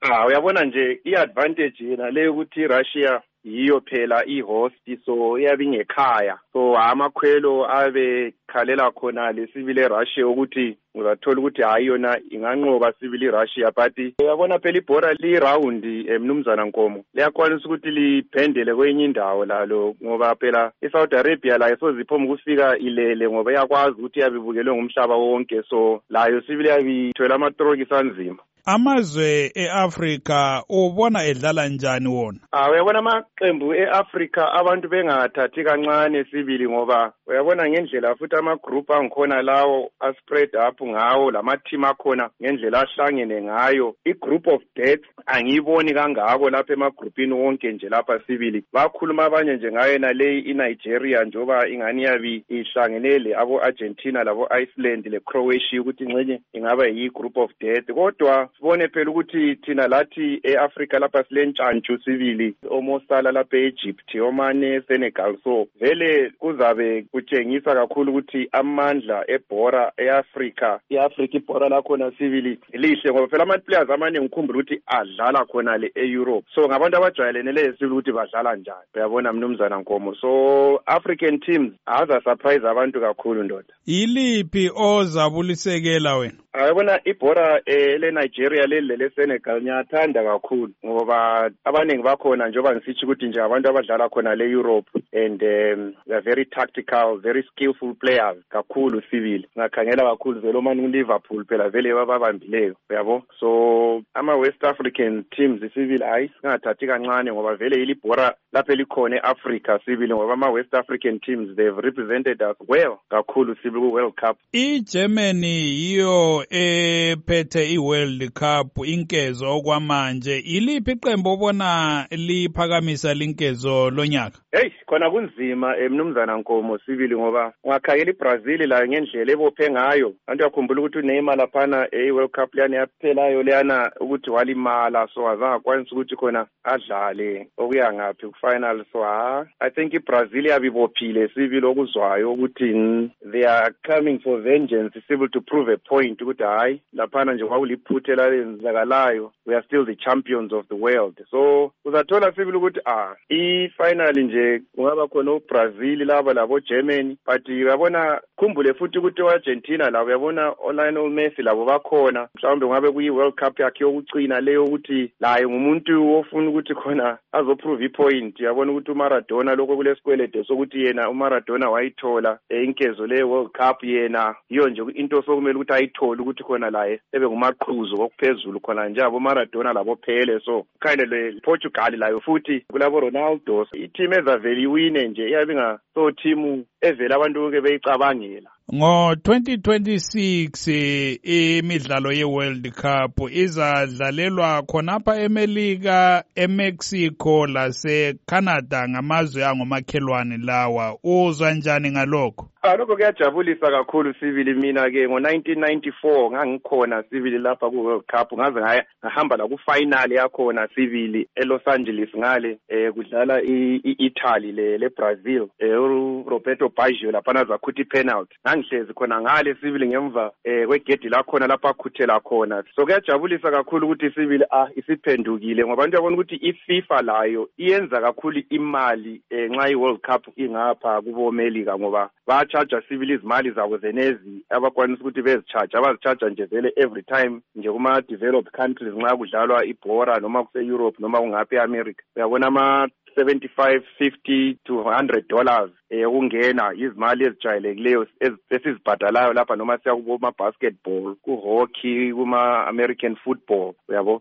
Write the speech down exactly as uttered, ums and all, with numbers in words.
Ah uyabona nje i-advantage yena le ukuthi Russia yiyo phela i-host so iyabe ingekhaya so amakhwelo abe khalela khona lesibili Russia ukuthi uzathola ukuthi hayi yona inganqoba sibili Russia but uyabona phela ibhora li round emnumzana Nkomo liyakwanisa ukuthi liphendele kwenye indawo lalo ngoba phela iSaudi Arabia la isoziphoma ukufika ilele ngoba iyakwazi ukuthi yabibukelwe ngumhlaba wonke so layo sibili yabithola amatroki sanzima. Amazwe eAfrika ubona edlala njani wona? Ah uyabona amaqembu eAfrika abantu bengathathi kancane sibili ngoba uyabona ngendlela futhi ama group angikhona lawo a spread up ngawo lama team akhona ngendlela ahlangene ngayo i group of death angiyiboni kangako lapha ema groupini wonke nje lapha sibili bakhuluma abanye nje ngayo na le iNigeria njoba ingani yabi ihlangenele abo Argentina labo Iceland le Croatia ukuthi ingcenye ingaba yi group of death kodwa sibone phela ukuthi thina lathi eAfrika lapha silentshantshu sibili omosala lapha eEgypt omane Senegal so vele kuzabe kutshengisa kakhulu ukuthi amandla ebhora eAfrika iAfrika ibhora lakhona sibili lihle ngoba phela ama players amanye ngikhumbula ukuthi adlala khona le eEurope so ngabantu abajwayelene sibili ukuthi badlala njani uyabona mnumzana Nkomo so African teams aza surprise abantu kakhulu ndoda. Yiliphi ozabulisekela wena? Ayabona ibhora ele Nigeria leli le Senegal ngiyathanda kakhulu ngoba abaningi bakhona njoba ngisithi ukuthi nje abantu abadlala khona le Europe and um, they are very tactical very skillful players kakhulu sibili ngakhangela kakhulu vele omani uLiverpool phela vele babambileyo uyabo so ama West African teams sibili hayi singathathi kancane ngoba vele ilibhora lapha elikhona eAfrika sibili ngoba ama West African teams they've represented us well kakhulu sibili ku World Cup. iGermany yiyo ephethe iWorld Cup inkezo okwamanje iliphi iqembu obona liphakamisa linkezo lonyaka? Hey khona kunzima emnumzana Nkomo sibili ngoba ungakhangela iBrazil la ngendlela ebophe ngayo abantu yakhumbula ukuthi uNeymar laphana eWorld Cup liyana yaphelayo liyana ukuthi walimala so azangakwanisa ukuthi khona adlale okuya ngaphi kufinal so ha I think iBrazil yabibophile sibili okuzwayo ukuthi they are coming for vengeance sibili to prove a point ukuthi hayi laphana nje kwakuliphuthe lalenzakalayo we are still the champions of the world so uzathola sibili ukuthi ah ifinal nje kungaba khona uBrazil laba labo Germany but uyabona khumbule futhi ukuthi uArgentina la uyabona Lionel Messi labo bakhona mhlawumbe ngabe kuyi World Cup yakhe yokucina leyo ukuthi layo ngumuntu ofuna ukuthi khona azoprove ipoint uyabona ukuthi uMaradona lokho kulesikwelede sokuthi yena uMaradona wayithola inkezo le World Cup yena iyo nje into sokumele ukuthi ayithole ukuthi khona laye ebe ngumaqhuzu okuphezulu khona nje abo Maradona labo phele so kind le Portugal layo futhi kulabo Ronaldo i-team ezavele iwine nje iyabinga so team evela abantu ke beyicabangela. Ngo twenty twenty-six imidlalo ye-World Cup izadlalelwa khonapha eMelika, eMexico lase-Canada ngamazwe angomakhelwane lawa. Uzwa njani ngalokho? Ah lokho kuyajabulisa kakhulu sibili mina ke ngo nineteen ninety-four ngangikhona sibili lapha ku World Cup ngaze ngaya ngahamba la ku final yakhona sibili eLos Angeles ngale eh kudlala iItaly le leBrazil eh uRoberto Baggio lapha zakhuthi penalty ngihlezi khona ngale sibili ngemva eh kwegedi la khona lapha akhuthela khona so kuyajabulisa kakhulu ukuthi sibili ah isiphendukile ngoba abantu yabona ukuthi iFIFA layo iyenza kakhulu imali eh nxa iWorld Cup ingapha kubo Melika ngoba ba charge sibili izimali zabo zenezi abakwanisa ukuthi bezicharge abazicharge nje vele every time nje kuma developed countries nxa kudlalwa ibhora noma kuse Europe noma kungaphi eAmerica uyabona ama seventy-five fifty to one hundred dollars eh ukungena izimali ezijayelekileyo esizibhadalayo lapha noma siya kuma basketball ku hockey kuma American football uyabo